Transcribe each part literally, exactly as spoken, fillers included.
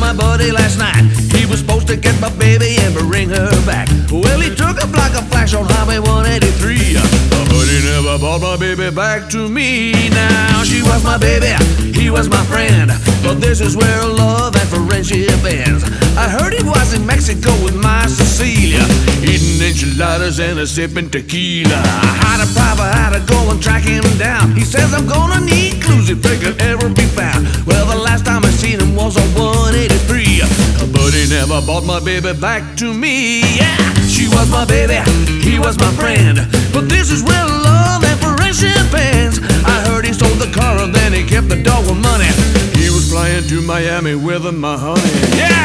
my buddy last night. He was supposed to get my baby and bring her back. Well, he took up like a flash on Highway one eighty-three, but he never brought my baby back to me. Now she was my baby, he was my friend, but this is where love and friendship ends. I heard he was in Mexico with my Cecilia, eating enchiladas and a sipping tequila. I had a private, had to go and track him down. He says I'm gonna need clues if they could ever be found. Well, the last time I seen him was on one eighty-three, but he never brought my baby back to me. Yeah, she was my baby, he was my friend, but this is where love and friendship ends. I heard he sold the car and then he kept the dog with money. He was flying to Miami with my honey. Yeah!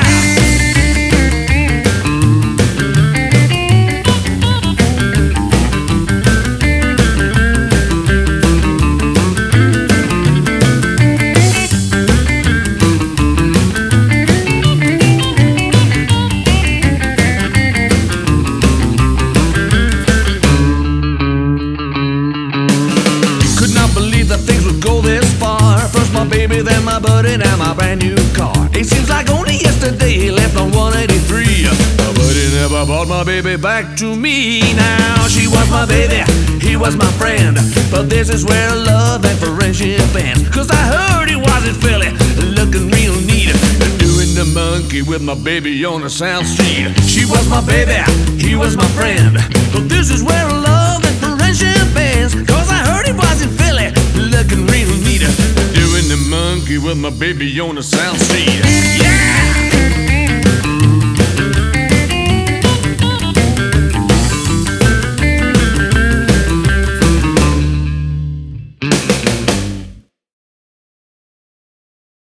Baby, then my buddy, now my brand new car. It seems like only yesterday he left on one eighty-three, but he never brought my baby back to me. Now she was my baby, he was my friend, but this is where love and friendship ends. Cause I heard he was in Philly, looking real neat, doing the monkey with my baby on the South Street. She was my baby, he was my friend, but this is where love and friendship ends. Cause I heard he was in Philly, looking real neat, doing the monkey with my baby on the South Street. Yeah!